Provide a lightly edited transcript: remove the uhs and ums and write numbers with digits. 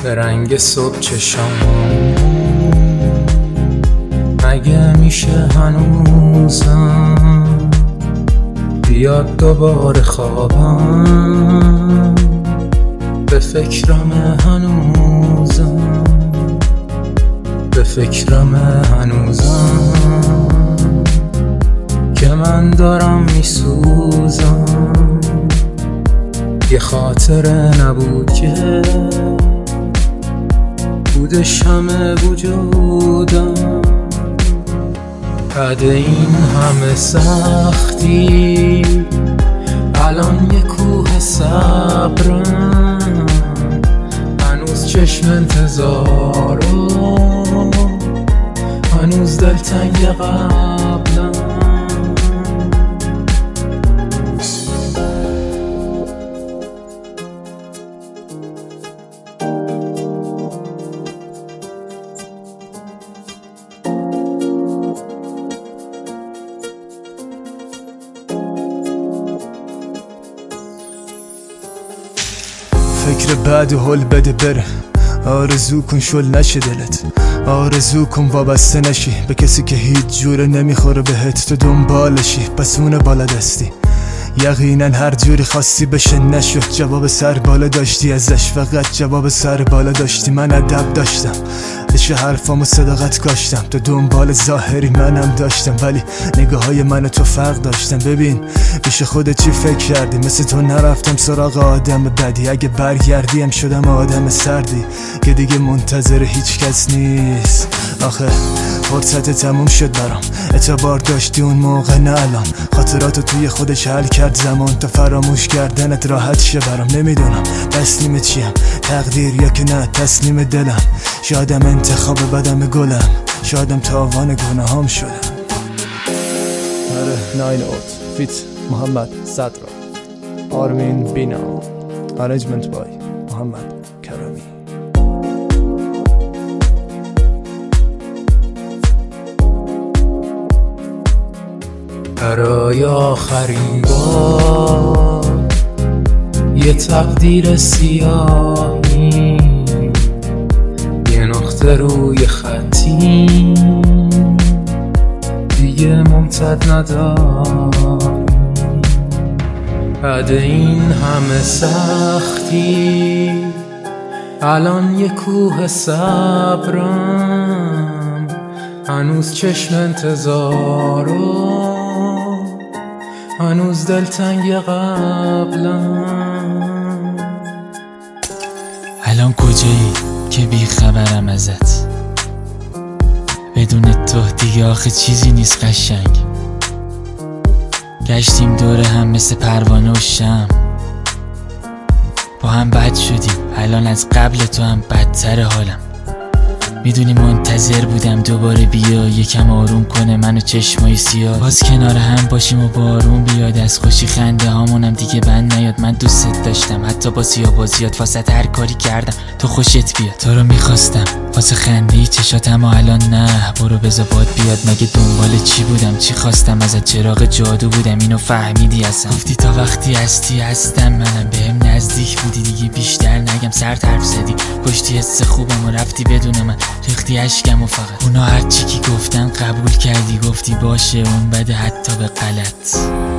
به رنگ صبح چشام مگه میشه هنوزم بیاد دوباره خوابم به فکرم هنوزم به فکرم هنوزم که من دارم میسوزم یه خاطره نبود که بودش همه وجودم بعد این همه سختی الان یه کوه صبرم هنوز چشم انتظارم هنوز دلتنگ قبلم فکر بعد و حل بده بره آرزو کن شل نشه دلت آرزو کن وابسته نشی به کسی که هیچ جوره نمیخوره بهت تو دنبالشی پس اون بالا دستی یقینا هر جوری خواستی بشه نشد جواب سر بالا داشتی ازش فقط جواب سر بالا داشتی من ادب داشتم دش حرفامو صداقت کاشتم تو دنبال ظاهری منم داشتم ولی نگاه های من و تو فرق داشتم ببین پیش خودت چی فکر کردی مثل تو نرفتم سراغ آدم بدی اگه برگردیم شدم آدم سردی که دیگه منتظر هیچ کس نیست آخه فرصت تموم شد برام اعتبار داشتی اون موقع نه الان خاطراتو توی خودش حل کرد زمان تا فراموش کردنت راحت شه برام نمیدونم تسلیم چیم تقدیر یا که نه تسلیم دلم شایدم انتخاب بدم گلم شایدم تاوان گناهام شدم آره 9 اوت فیت محمد صدرا آرمین بینا ارنجمنت بای محمد کرمی برای آخرین بار یه تقدیر سیاهی یه نقطه روی خطی دیگه ممتد نداری بعد این همه سختی الان یه کوه صبرم هنوز چشم انتظارم هنوز دلتنگ قبلم الان کجایی که بی خبرم ازت بدون تو دیگه آخه چیزی نیست قشنگ گشتیم دوره هم مثل پروانه و شم با هم بد شدیم الان از قبل تو هم بدتر حالم میدونی منتظر بودم دوباره بیا یکم آروم کنه منو چشمای سیاه باز کنار هم باشیم و بارون بیاد از خوشی خنده هامونم دیگه بند نیاد من دوست داشتم حتی با سیاه بازیات واسه هر کاری کردم تو خوشت بیاد تو رو میخواستم واسه خنده چشاتم و الان نه برو بذار باد بیاد مگه دنبال چی بودم چی خواستم ازت چراغ جادو بودم اینو فهمیدی اصلا گفتی تا وقتی هستی هستم منم بهم نزدیک بودی دیگه بیشتر نگم سر حرف زدی کشتی حس خوبم و رفتی بدون من ریختی اشکم و فقط اونا هرچی که گفتن قبول کردی گفتی باشه اون بده حتی به غلط